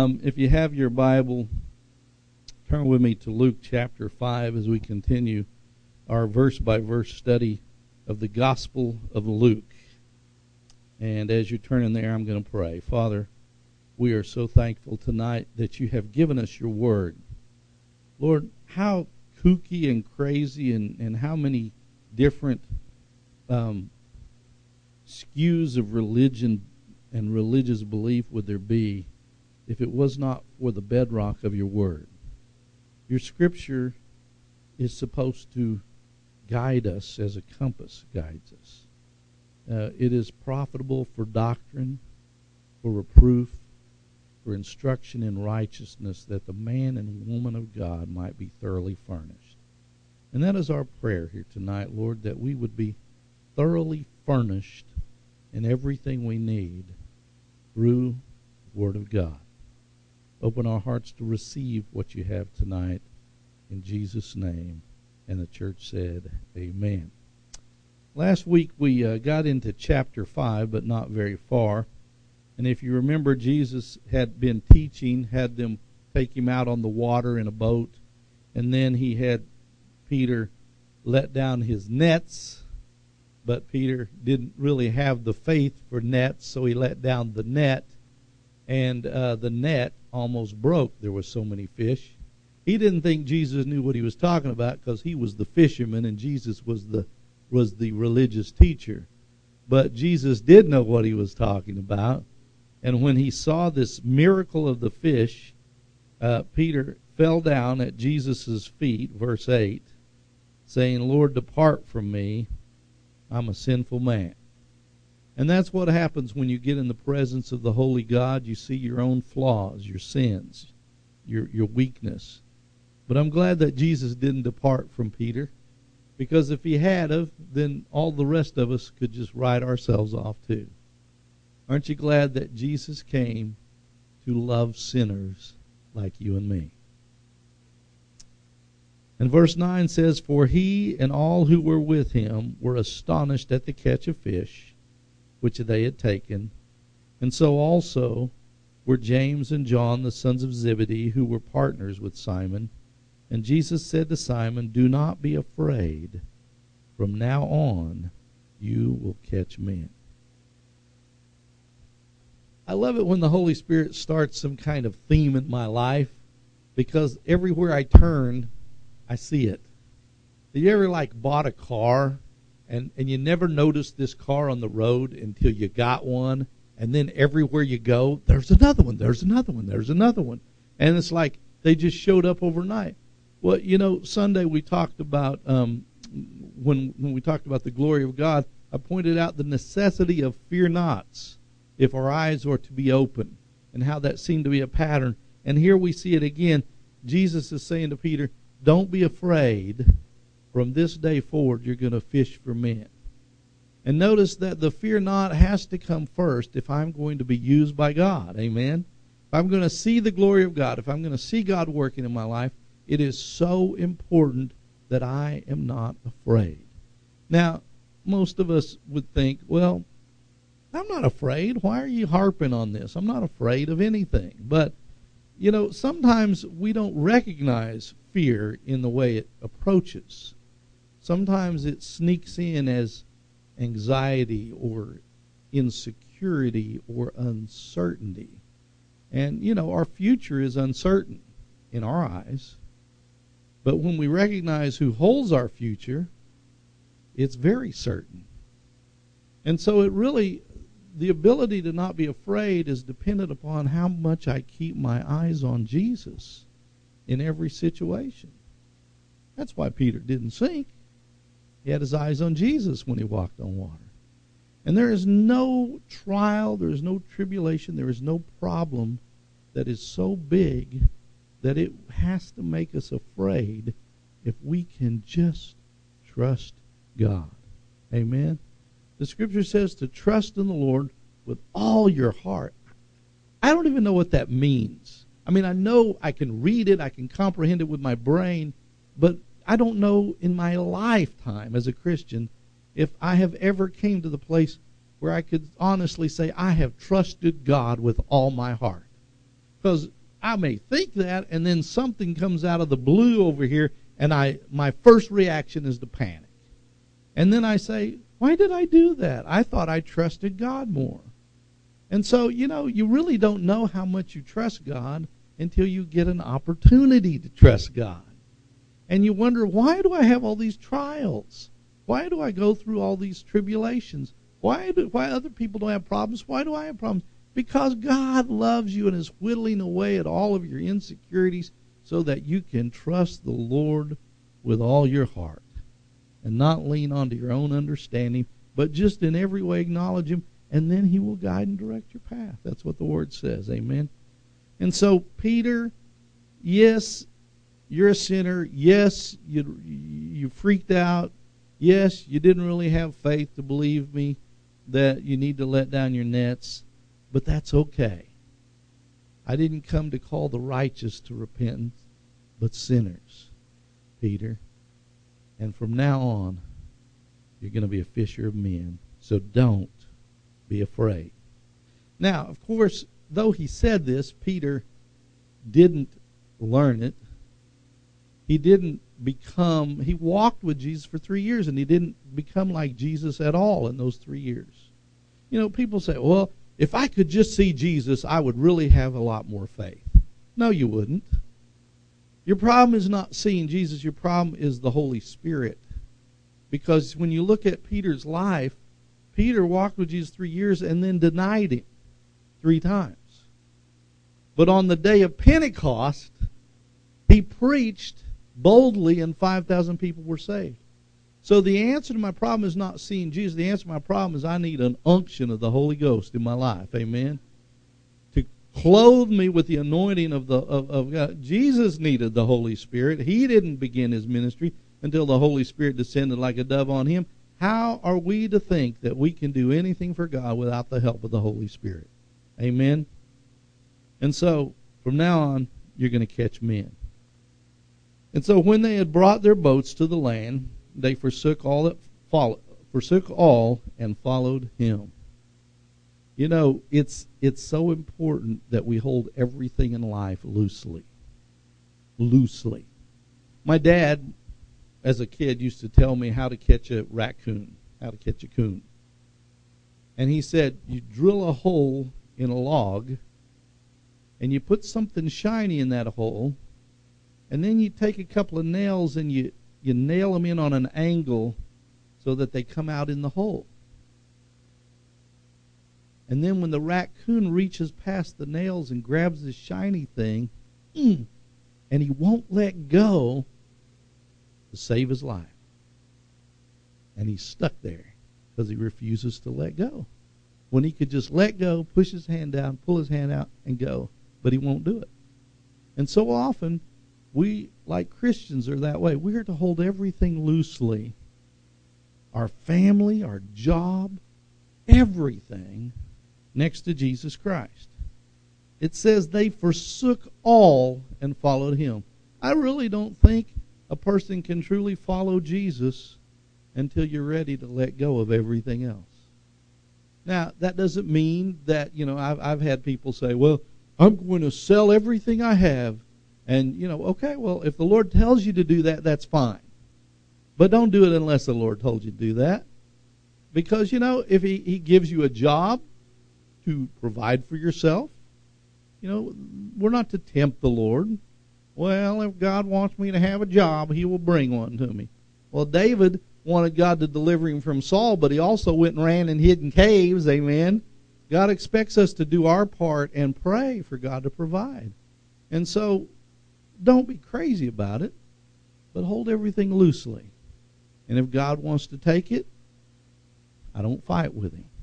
If you have your Bible, turn with me to Luke chapter 5 as we continue our verse-by-verse study of the Gospel of Luke. And as you turn in there, I'm going to pray. Father, we are so thankful tonight that you have given us your word. Lord, how kooky and crazy and how many different skews of religion and religious belief would there be if it was not for the bedrock of your word. Your scripture is supposed to guide us as a compass guides us. It is profitable for doctrine, for reproof, for instruction in righteousness, that the man and woman of God might be thoroughly furnished. And that is our prayer here tonight, Lord, that we would be thoroughly furnished in everything we need through the Word of God. Open our hearts to receive what you have tonight in Jesus' name. And the church said, amen. Last week we got into chapter 5, but not very far. And if you remember, Jesus had been teaching, had them take him out on the water in a boat. And then he had Peter let down his nets. But Peter didn't really have the faith for nets, so he let down the net. And the net almost broke. There were so many fish. He didn't think Jesus knew what he was talking about because he was the fisherman and Jesus was the religious teacher. But Jesus did know what he was talking about. And when he saw this miracle of the fish, Peter fell down at Jesus' feet, verse 8, saying, Lord, depart from me. I'm a sinful man. And that's what happens when you get in the presence of the holy God. You see your own flaws, your sins, your weakness. But I'm glad that Jesus didn't depart from Peter, because if he had of, then all the rest of us could just write ourselves off too. Aren't you glad that Jesus came to love sinners like you and me? And verse 9 says, For he and all who were with him were astonished at the catch of fish which they had taken. And so also were James and John, the sons of Zebedee, who were partners with Simon. And Jesus said to Simon, Do not be afraid. From now on you will catch men. I love it when the Holy Spirit starts some kind of theme in my life, because everywhere I turn, I see it. Have you ever bought a car and you never noticed this car on the road until you got one, and then everywhere you go, there's another one, there's another one, there's another one. And it's like they just showed up overnight. Well, Sunday we talked about, when we talked about the glory of God, I pointed out the necessity of fear nots if our eyes are to be open, and how that seemed to be a pattern. And here we see it again. Jesus is saying to Peter, don't be afraid. From this day forward, you're going to fish for men. And notice that the fear not has to come first if I'm going to be used by God. Amen? If I'm going to see the glory of God, if I'm going to see God working in my life, it is so important that I am not afraid. Now, most of us would think, well, I'm not afraid. Why are you harping on this? I'm not afraid of anything. But, sometimes we don't recognize fear in the way it approaches. Sometimes it sneaks in as anxiety or insecurity or uncertainty. And, our future is uncertain in our eyes. But when we recognize who holds our future, it's very certain. And so the ability to not be afraid is dependent upon how much I keep my eyes on Jesus in every situation. That's why Peter didn't sink. He had his eyes on Jesus when he walked on water. And there is no trial, there is no tribulation, there is no problem that is so big that it has to make us afraid if we can just trust God. Amen? The Scripture says to trust in the Lord with all your heart. I don't even know what that means. I mean, I know I can read it, I can comprehend it with my brain, but I don't know in my lifetime as a Christian if I have ever came to the place where I could honestly say I have trusted God with all my heart. Because I may think that, and then something comes out of the blue over here, and my first reaction is to panic. And then I say, why did I do that? I thought I trusted God more. And so, you really don't know how much you trust God until you get an opportunity to trust God. And you wonder, why do I have all these trials? Why do I go through all these tribulations? Why other people don't have problems? Why do I have problems? Because God loves you and is whittling away at all of your insecurities so that you can trust the Lord with all your heart and not lean onto your own understanding, but just in every way acknowledge Him, and then He will guide and direct your path. That's what the Word says. Amen. And so, Peter, yes, you're a sinner. Yes, you freaked out. Yes, you didn't really have faith to believe me that you need to let down your nets, but that's okay. I didn't come to call the righteous to repentance, but sinners, Peter. And from now on, you're going to be a fisher of men. So don't be afraid. Now, of course, though he said this, Peter didn't learn it. He walked with Jesus for 3 years, and he didn't become like Jesus at all in those 3 years. People say, well, if I could just see Jesus, I would really have a lot more faith. No, you wouldn't. Your problem is not seeing Jesus. Your problem is the Holy Spirit. Because when you look at Peter's life, Peter walked with Jesus 3 years and then denied Him 3 times. But on the day of Pentecost, he preached boldly and 5,000 people were saved. So the answer to my problem is not seeing Jesus. The answer to my problem is I need an unction of the Holy Ghost in my life. Amen. To clothe me with the anointing of God. Jesus needed the Holy Spirit. He didn't begin His ministry until the Holy Spirit descended like a dove on Him. How are we to think that we can do anything for God without the help of the Holy Spirit? Amen. And so from now on, you're going to catch men. And so when they had brought their boats to the land, they forsook all and followed Him. It's so important that we hold everything in life loosely. Loosely. My dad, as a kid, used to tell me how to catch a raccoon, how to catch a coon. And he said, you drill a hole in a log, and you put something shiny in that hole, and then you take a couple of nails and you nail them in on an angle so that they come out in the hole. And then when the raccoon reaches past the nails and grabs this shiny thing, and he won't let go to save his life. And he's stuck there because he refuses to let go. When he could just let go, push his hand down, pull his hand out, and go. But he won't do it. And so often, we, like Christians, are that way. We are to hold everything loosely. Our family, our job, everything next to Jesus Christ. It says they forsook all and followed Him. I really don't think a person can truly follow Jesus until you're ready to let go of everything else. Now, that doesn't mean that, I've had people say, well, I'm going to sell everything I have. And, okay, well, if the Lord tells you to do that, that's fine. But don't do it unless the Lord told you to do that. Because, if He gives you a job to provide for yourself, we're not to tempt the Lord. Well, if God wants me to have a job, He will bring one to me. Well, David wanted God to deliver him from Saul, but he also went and ran and hid in caves, amen. God expects us to do our part and pray for God to provide. And so, don't be crazy about it, but hold everything loosely. And if God wants to take it, I don't fight with Him.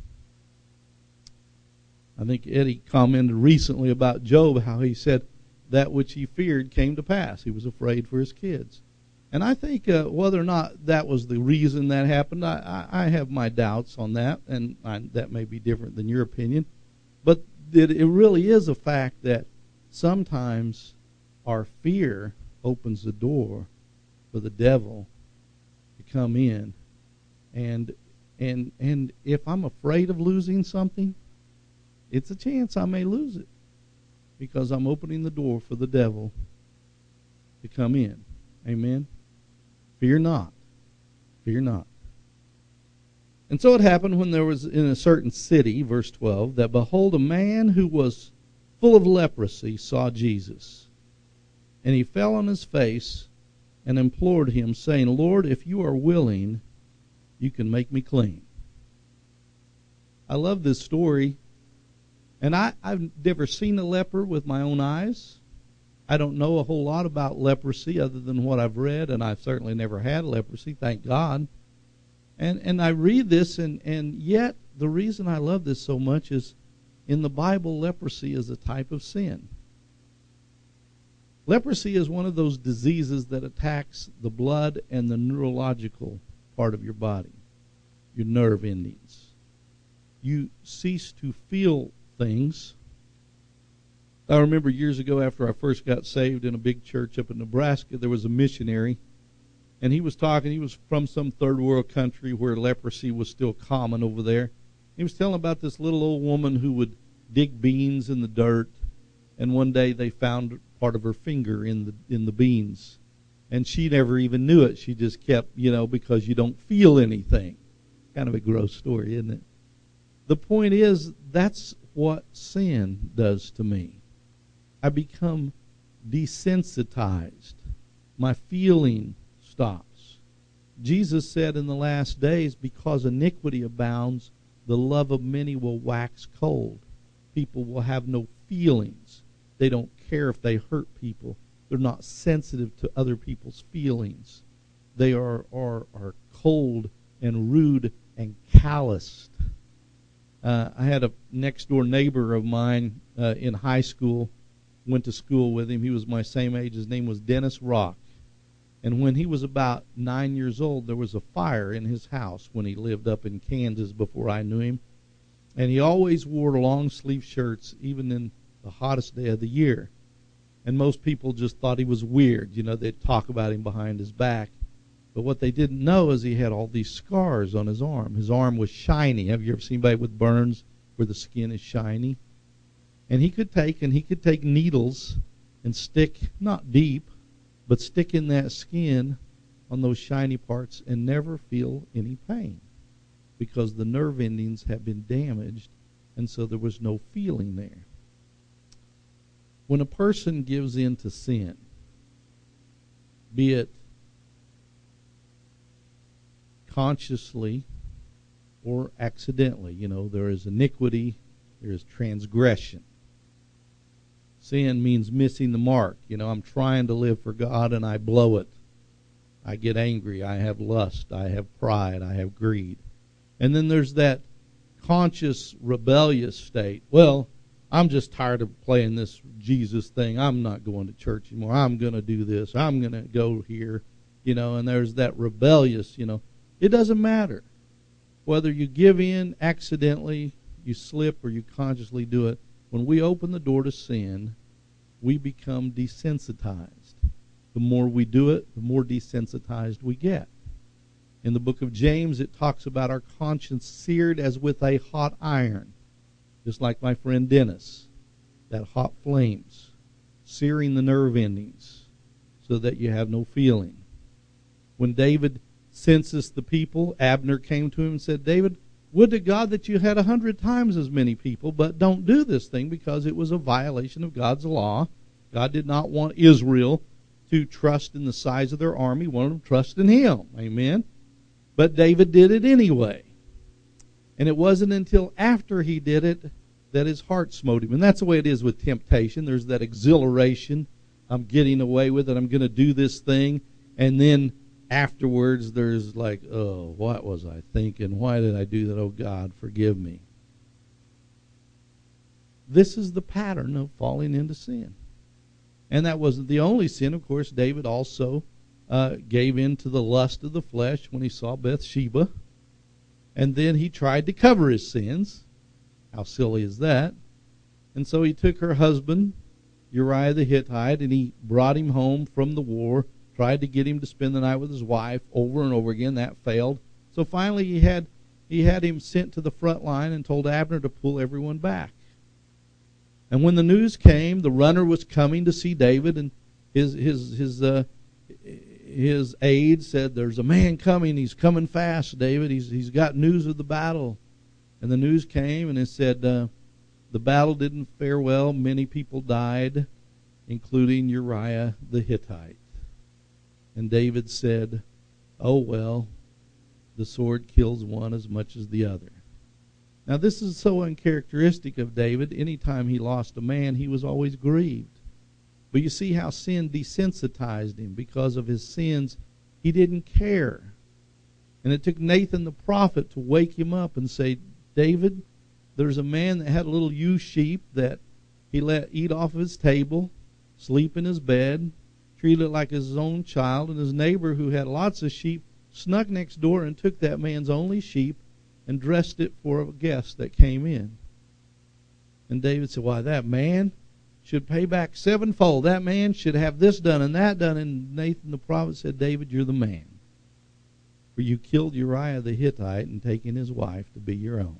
I think Eddie commented recently about Job, how he said that which he feared came to pass. He was afraid for his kids. And I think whether or not that was the reason that happened, I have my doubts on that, and that may be different than your opinion. But it really is a fact that sometimes our fear opens the door for the devil to come in. And if I'm afraid of losing something, it's a chance I may lose it. because I'm opening the door for the devil to come in. Amen? Fear not. Fear not. And so it happened when there was in a certain city, verse 12, that behold, a man who was full of leprosy saw Jesus. And he fell on his face and implored him, saying, Lord, if you are willing, you can make me clean. I love this story. And I've never seen a leper with my own eyes. I don't know a whole lot about leprosy other than what I've read, and I've certainly never had leprosy, thank God. And I read this, and yet the reason I love this so much is in the Bible, leprosy is a type of sin. Leprosy is one of those diseases that attacks the blood and the neurological part of your body, your nerve endings. You cease to feel things. I remember years ago after I first got saved in a big church up in Nebraska, there was a missionary, and he was talking. He was from some third world country where leprosy was still common over there. He was telling about this little old woman who would dig beans in the dirt, and one day they found part of her finger in the beans, and she never even knew it. She just kept, because you don't feel anything. Kind of a gross story, isn't it? The point is, that's what sin does to me. I become desensitized. My feeling stops. Jesus said in the last days, because iniquity abounds, the love of many will wax cold. People will have no feelings. They don't care if they hurt people. They're not sensitive to other people's feelings. They are cold and rude and calloused. I had a next-door neighbor of mine in high school, went to school with him. He was my same age. His name was Dennis Rock. And when he was about 9 years old, there was a fire in his house when he lived up in Kansas before I knew him. And he always wore long-sleeve shirts, even in the hottest day of the year. And most people just thought he was weird. They'd talk about him behind his back. But what they didn't know is he had all these scars on his arm. His arm was shiny. Have you ever seen anybody with burns where the skin is shiny? And he could take needles and stick, not deep, but stick in that skin on those shiny parts and never feel any pain because the nerve endings have been damaged, and so there was no feeling there. When a person gives in to sin, be it consciously or accidentally, there is iniquity, there is transgression. Sin means missing the mark. I'm trying to live for God and I blow it. I get angry. I have lust. I have pride. I have greed. And then there's that conscious rebellious state. Well, I'm just tired of playing this Jesus thing. I'm not going to church anymore. I'm going to do this. I'm going to go here. And there's that rebellious, It doesn't matter whether you give in accidentally, you slip, or you consciously do it. When we open the door to sin, we become desensitized. The more we do it, the more desensitized we get. In the book of James, it talks about our conscience seared as with a hot iron, just like my friend Dennis, that hot flames, searing the nerve endings so that you have no feeling. When David censused the people, Abner came to him and said, David, would to God that you had 100 times as many people, but don't do this thing because it was a violation of God's law. God did not want Israel to trust in the size of their army. He wanted them to trust in him. Amen? But David did it anyway. And it wasn't until after he did it that his heart smote him. And that's the way it is with temptation. There's that exhilaration. I'm getting away with it. I'm going to do this thing. And then afterwards, there's like, oh, what was I thinking? Why did I do that? Oh, God, forgive me. This is the pattern of falling into sin. And that wasn't the only sin. Of course, David also gave in to the lust of the flesh when he saw Bathsheba. And then he tried to cover his sins. How silly is that? And so he took her husband, Uriah the Hittite, and he brought him home from the war, tried to get him to spend the night with his wife over and over again. That failed. So finally he had him sent to the front line and told Abner to pull everyone back. And when the news came, the runner was coming to see David, and his aide said, "There's a man coming. He's coming fast, David. He's got news of the battle." And the news came, and it said the battle didn't fare well. Many people died, including Uriah the Hittite. And David said, "Oh well, the sword kills one as much as the other." Now this is so uncharacteristic of David. Anytime he lost a man, he was always grieved. But you see how sin desensitized him. Because of his sins, he didn't care. And it took Nathan the prophet to wake him up and say, "David, there's a man that had a little ewe sheep that he let eat off of his table, sleep in his bed, treated it like his own child, and his neighbor who had lots of sheep snuck next door and took that man's only sheep and dressed it for a guest that came in." And David said, "Why, that man should pay back sevenfold. That man should have this done and that done." And Nathan the prophet said, "David, you're the man. For you killed Uriah the Hittite and taken his wife to be your own."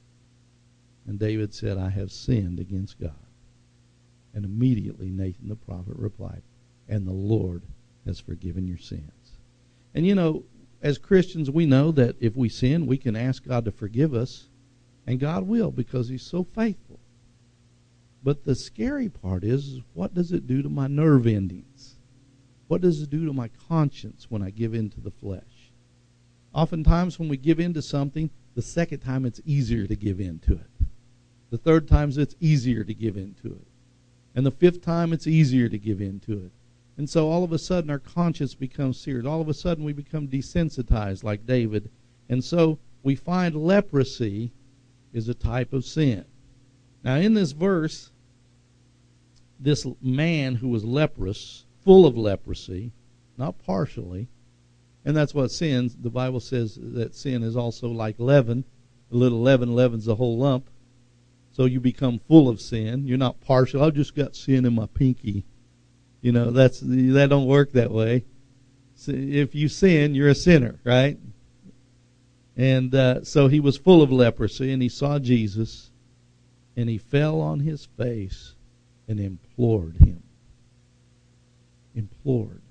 And David said, "I have sinned against God." And immediately Nathan the prophet replied, "And the Lord has forgiven your sins." And you know, as Christians, we know that if we sin, we can ask God to forgive us, and God will, because he's so faithful. But the scary part is, what does it do to my nerve endings? What does it do to my conscience when I give in to the flesh? Oftentimes when we give in to something, the second time it's easier to give in to it. The third time it's easier to give in to it. And the fifth time it's easier to give in to it. And so all of a sudden our conscience becomes seared. All of a sudden we become desensitized like David. And so we find leprosy is a type of sin. Now in this verse, this man who was leprous, full of leprosy, not partially, and that's what sin, the Bible says that sin is also like leaven. A little leaven leavens the whole lump. So you become full of sin. You're not partial. I've just got sin in my pinky. You know, that don't work that way. So if you sin, you're a sinner, right? And so he was full of leprosy, and he saw Jesus, and he fell on his face and implored him. Implored.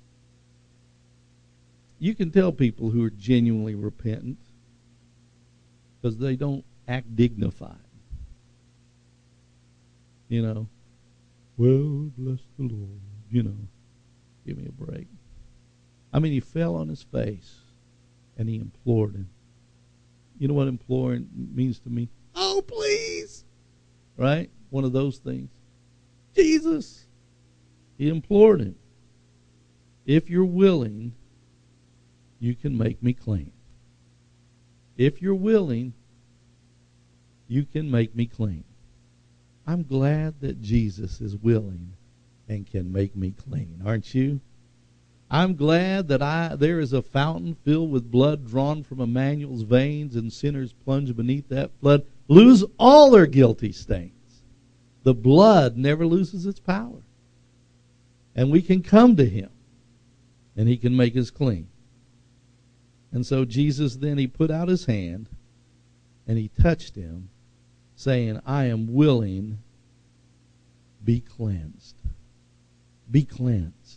You can tell people who are genuinely repentant because they don't act dignified. You know, well, bless the Lord, you know, give me a break. I mean, he fell on his face and he implored him. You know what imploring means to me? Oh, please. Right? One of those things. Jesus. He implored him. If you're willing, you can make me clean. If you're willing, you can make me clean. I'm glad that Jesus is willing and can make me clean, aren't you? I'm glad that there is a fountain filled with blood drawn from Emmanuel's veins, and sinners plunge beneath that flood, lose all their guilty stains. The blood never loses its power. And we can come to him, and he can make us clean. And so Jesus then, he put out his hand, and he touched him, saying, I am willing, be cleansed. Be cleansed.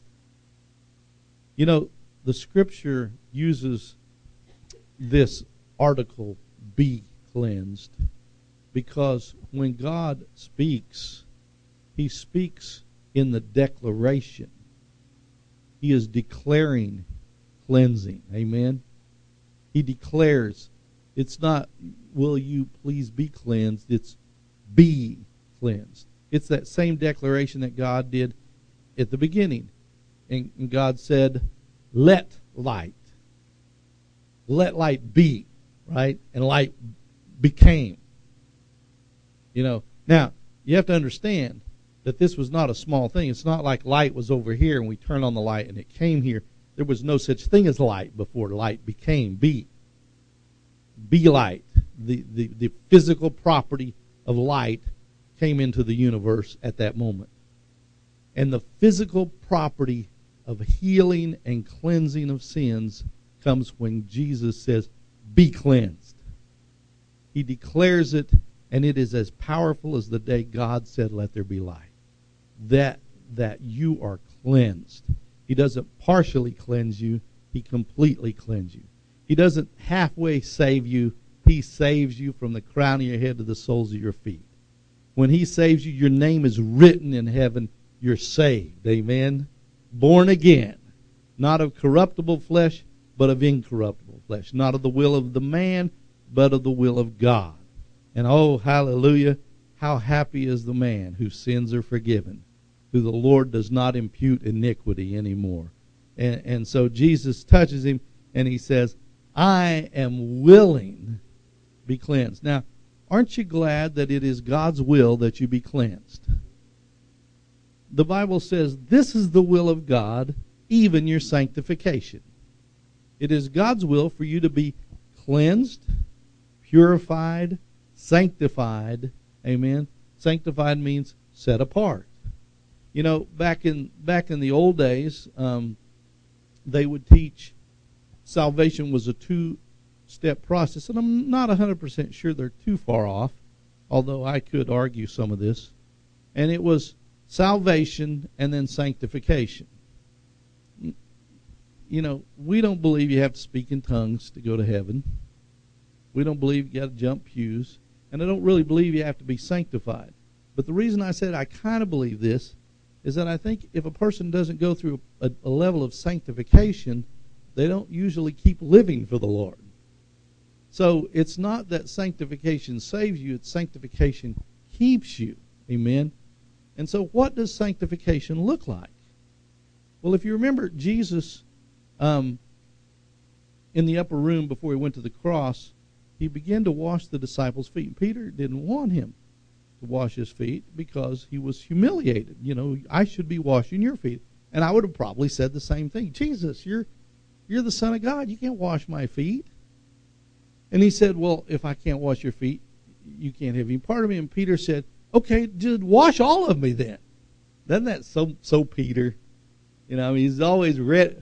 You know, the scripture uses this article, be cleansed, because when God speaks, he speaks in the declaration. He is declaring cleansing. Amen? He declares, it's not, will you please be cleansed? It's be cleansed. It's that same declaration that God did at the beginning. And God said, let light. Let light be, right? And light became. You know, now, you have to understand that this was not a small thing. It's not like light was over here and we turned on the light and it came here. There was no such thing as light before light became. Be light. The physical property of light came into the universe at that moment. And the physical property of healing and cleansing of sins comes when Jesus says, be cleansed. He declares it And it is as powerful as the day God said, let there be light. That you are cleansed. He doesn't partially cleanse you. He completely cleanses you. He doesn't halfway save you. He saves you from the crown of your head to the soles of your feet. When he saves you, your name is written in heaven. You're saved. Amen. Born again. Not of corruptible flesh, but of incorruptible flesh. Not of the will of the man, but of the will of God. And oh, hallelujah, how happy is the man whose sins are forgiven, who the Lord does not impute iniquity anymore. And so Jesus touches him and he says, I am willing to be cleansed. Now, aren't you glad that it is God's will that you be cleansed? The Bible says this is the will of God, even your sanctification. It is God's will for you to be cleansed, purified, sanctified. Amen. Sanctified means set apart. You know, back in the old days, they would teach salvation was a two-step process, and I'm not 100% sure they're too far off, although I could argue some of this. And it was salvation and then sanctification. You know, we don't believe you have to speak in tongues to go to heaven. We don't believe you got to jump pews. And I don't really believe you have to be sanctified. But the reason I said I kind of believe this is that I think if a person doesn't go through a level of sanctification, they don't usually keep living for the Lord. So it's not that sanctification saves you, it's sanctification keeps you. Amen? And so what does sanctification look like? Well, if you remember Jesus in the upper room before he went to the cross, he began to wash the disciples' feet. And Peter didn't want him to wash his feet because he was humiliated. You know, I should be washing your feet. And I would have probably said the same thing. Jesus, you're the Son of God. You can't wash my feet. And he said, well, if I can't wash your feet, you can't have any part of me. And Peter said, okay, just wash all of me then. Doesn't that so Peter? You know, I mean, he's always ready,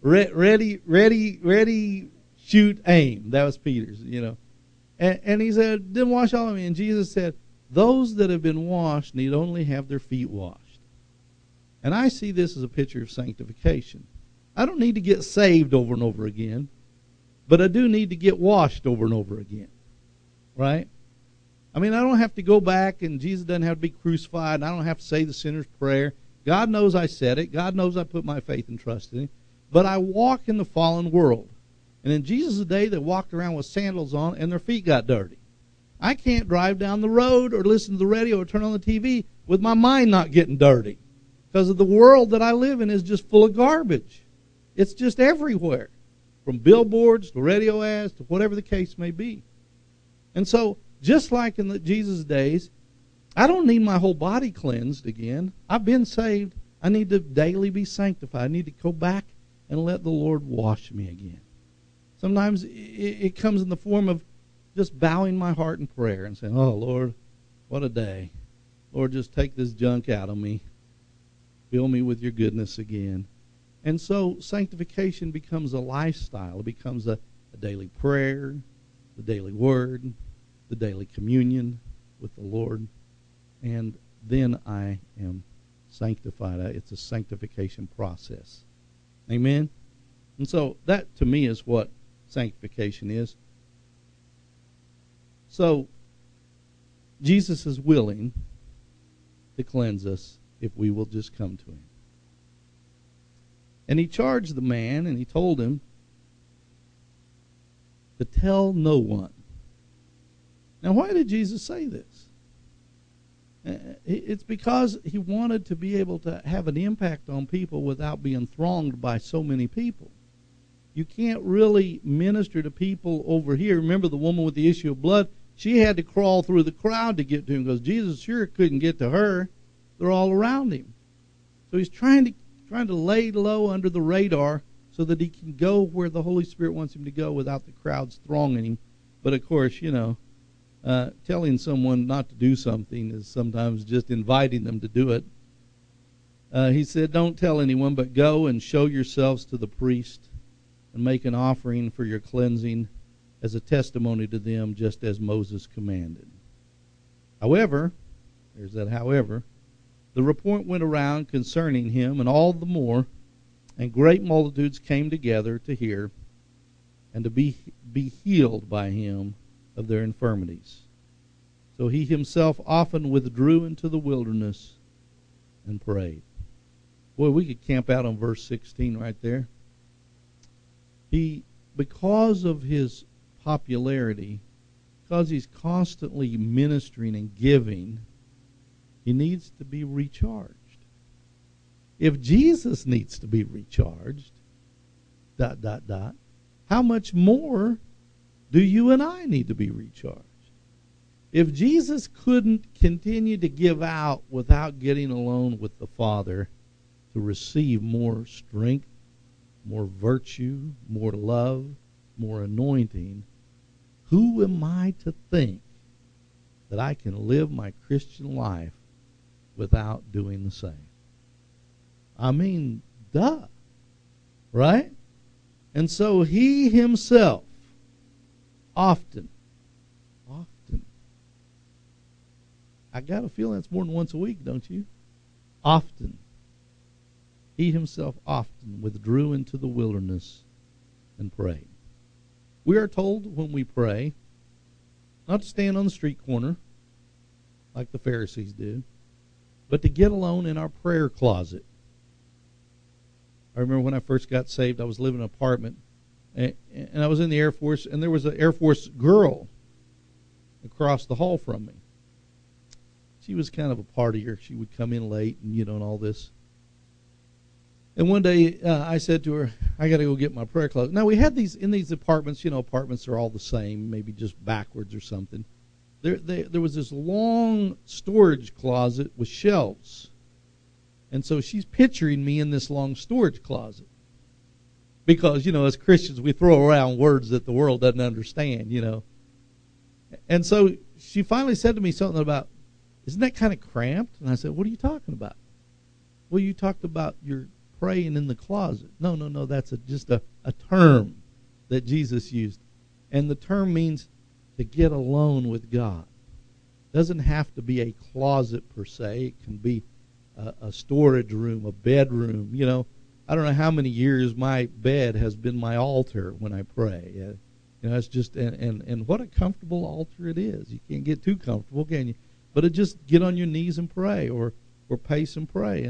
shoot, aim. That was Peter's, you know. And he said, then wash all of me. And Jesus said, those that have been washed need only have their feet washed. And I see this as a picture of sanctification. I don't need to get saved over and over again, but I do need to get washed over and over again. Right? I mean, I don't have to go back, and Jesus doesn't have to be crucified, and I don't have to say the sinner's prayer. God knows I said it. God knows I put my faith and trust in him. But I walk in the fallen world. And in Jesus' day, they walked around with sandals on, and their feet got dirty. I can't drive down the road or listen to the radio or turn on the TV with my mind not getting dirty, because of the world that I live in is just full of garbage. It's just everywhere, from billboards to radio ads to whatever the case may be. And so, just like in Jesus' days, I don't need my whole body cleansed again. I've been saved. I need to daily be sanctified. I need to go back and let the Lord wash me again. Sometimes it comes in the form of just bowing my heart in prayer and saying, oh, Lord, what a day. Lord, just take this junk out of me. Fill me with your goodness again. And so sanctification becomes a lifestyle. It becomes a daily prayer, the daily word, the daily communion with the Lord. And then I am sanctified. It's a sanctification process. Amen? And so that, to me, is what sanctification is. So Jesus is willing to cleanse us if we will just come to him. And he charged the man, and he told him to tell no one. Now, why did Jesus say this? It's because he wanted to be able to have an impact on people without being thronged by so many people. You can't really minister to people over here. Remember the woman with the issue of blood? She had to crawl through the crowd to get to him because Jesus sure couldn't get to her. They're all around him. So he's trying to lay low under the radar so that he can go where the Holy Spirit wants him to go without the crowds thronging him. But, of course, you know, telling someone not to do something is sometimes just inviting them to do it. He said, don't tell anyone, but go and show yourselves to the priest and make an offering for your cleansing as a testimony to them, just as Moses commanded. However, there's that however, the report went around concerning him, and all the more, and great multitudes came together to hear and to be healed by him of their infirmities. So he himself often withdrew into the wilderness and prayed. Boy, we could camp out on verse 16 right there. Because of his popularity, because he's constantly ministering and giving, he needs to be recharged. If Jesus needs to be recharged, how much more do you and I need to be recharged? If Jesus couldn't continue to give out without getting alone with the Father to receive more strength, more virtue, more love, more anointing, who am I to think that I can live my Christian life without doing the same? I mean, duh, right? And so he himself often, I got a feeling it's more than once a week, don't you? Often, he himself often withdrew into the wilderness and prayed. We are told when we pray not to stand on the street corner like the Pharisees do, but to get alone in our prayer closet. I remember when I first got saved, I was living in an apartment, and I was in the Air Force, and there was an Air Force girl across the hall from me. She was kind of a partier. She would come in late and all this. And one day I said to her, I got to go get my prayer closet. Now, we had these in these apartments. Apartments are all the same, maybe just backwards or something. There was this long storage closet with shelves. And so she's picturing me in this long storage closet. Because, as Christians, we throw around words that the world doesn't understand, And so she finally said to me something about, isn't that kind of cramped? And I said, what are you talking about? Well, you talked about your praying in the closet. No, that's just a term that Jesus used. And the term means to get alone with God. It doesn't have to be a closet per se. It can be a storage room, a bedroom. I don't know how many years my bed has been my altar when I pray. It's just, and what a comfortable altar it is. You can't get too comfortable, can you? But it just get on your knees and pray, or pace and pray.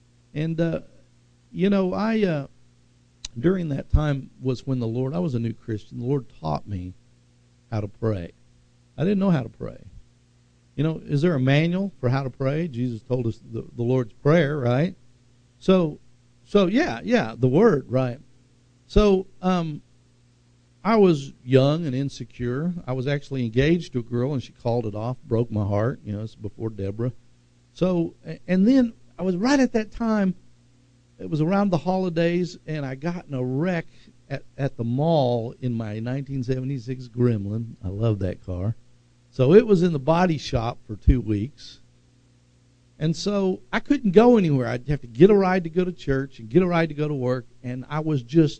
I during that time was when I was a new Christian. The Lord taught me how to pray. I didn't know how to pray. Is there a manual for how to pray? Jesus told us the Lord's Prayer, right? So yeah, the Word, right? So I was young and insecure. I was actually engaged to a girl, and she called it off, broke my heart. It's before Deborah. So, and then I was right at that time. It was around the holidays, and I got in a wreck at the mall in my 1976 Gremlin. I love that car. So it was in the body shop for 2 weeks. And so I couldn't go anywhere. I'd have to get a ride to go to church and get a ride to go to work, and I was just,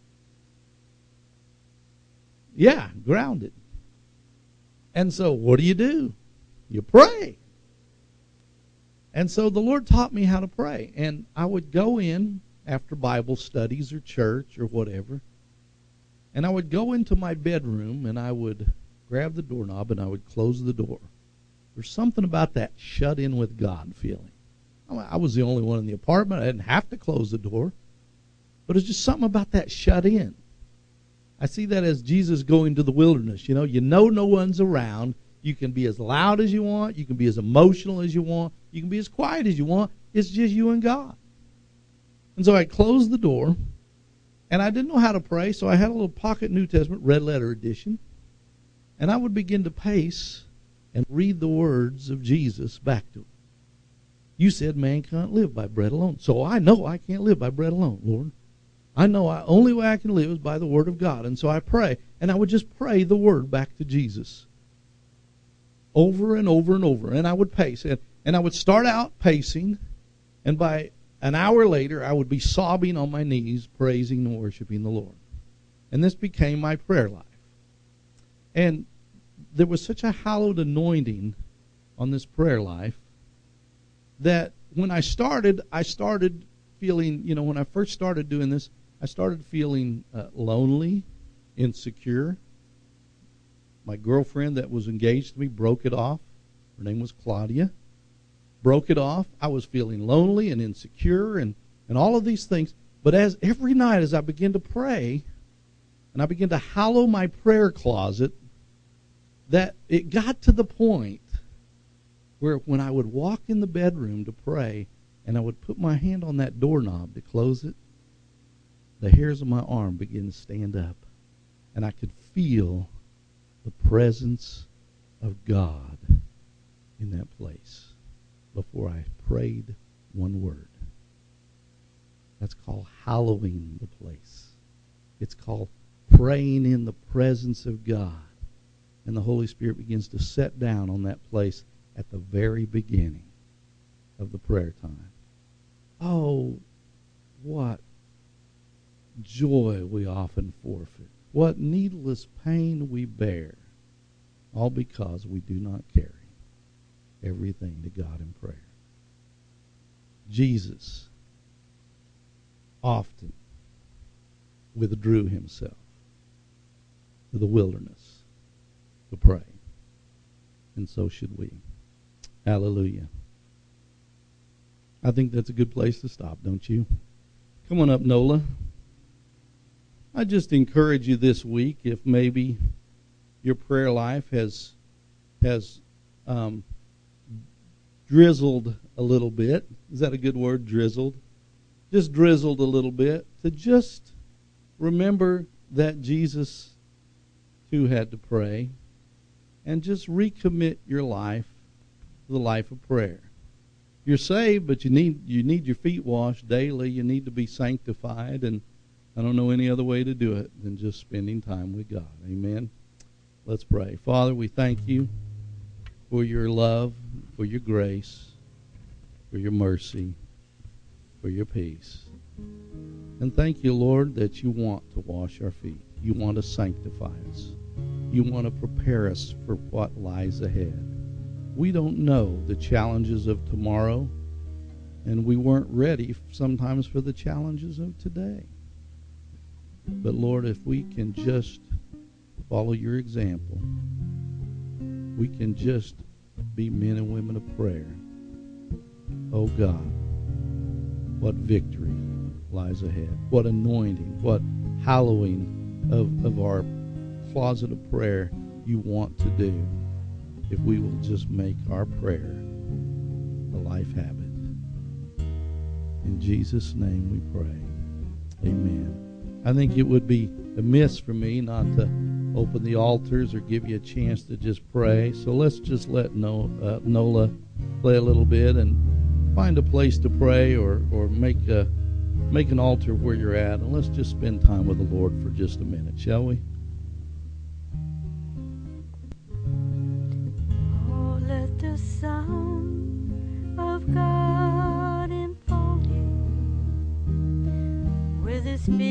grounded. And so what do? You pray. And so the Lord taught me how to pray. And I would go in after Bible studies or church or whatever, and I would go into my bedroom, and I would grab the doorknob, and I would close the door. There's something about that shut in with God feeling. I was the only one in the apartment. I didn't have to close the door. But it's just something about that shut in. I see that as Jesus going to the wilderness. No one's around. You can be as loud as you want. You can be as emotional as you want. You can be as quiet as you want. It's just you and God. And so I closed the door, and I didn't know how to pray, so I had a little pocket New Testament, red letter edition, and I would begin to pace and read the words of Jesus back to him. You said man can't live by bread alone. So I know I can't live by bread alone, Lord. I know only way I can live is by the Word of God. And so I pray, and I would just pray the Word back to Jesus over and over and over. And I would pace. And I would start out pacing, and by an hour later, I would be sobbing on my knees, praising and worshiping the Lord. And this became my prayer life. And there was such a hallowed anointing on this prayer life that when I started feeling, when I first started doing this, I started feeling lonely, insecure. My girlfriend that was engaged to me broke it off. Her name was Claudia. Broke it off. I was feeling lonely and insecure and all of these things. But every night as I began to pray, and I began to hallow my prayer closet, that it got to the point where when I would walk in the bedroom to pray and I would put my hand on that doorknob to close it, the hairs of my arm began to stand up, and I could feel the presence of God in that place before I prayed one word. That's called hallowing the place. It's called praying in the presence of God. And the Holy Spirit begins to set down on that place at the very beginning of the prayer time. Oh, what joy we often forfeit. What needless pain we bear. All because we do not carry everything to God in prayer. Jesus often withdrew himself to the wilderness to pray. And so should we. Hallelujah. I think that's a good place to stop, don't you? Come on up, Nola. I just encourage you this week, if maybe your prayer life has drizzled a little bit. Is that a good word, drizzled? Just drizzled a little bit, to just remember that Jesus too had to pray, and just recommit your life to the life of prayer. You're saved, but you need your feet washed daily. You need to be sanctified, and I don't know any other way to do it than just spending time with God. Amen. Let's pray. Father, we thank you for your love, for your grace, for your mercy, for your peace. And thank you, Lord, that you want to wash our feet. You want to sanctify us. You want to prepare us for what lies ahead. We don't know the challenges of tomorrow, and we weren't ready sometimes for the challenges of today. But Lord, if we can just follow your example, we can just be men and women of prayer. Oh God, what victory lies ahead. What anointing, what hallowing of our closet of prayer you want to do if we will just make our prayer a life habit. In Jesus' name we pray. Amen. I think it would be amiss for me not to open the altars or give you a chance to just pray. So let's just let Nola play a little bit and find a place to pray, or make an altar where you're at, and let's just spend time with the Lord for just a minute, shall we? Oh, let the sound of God enfold you with His spirit.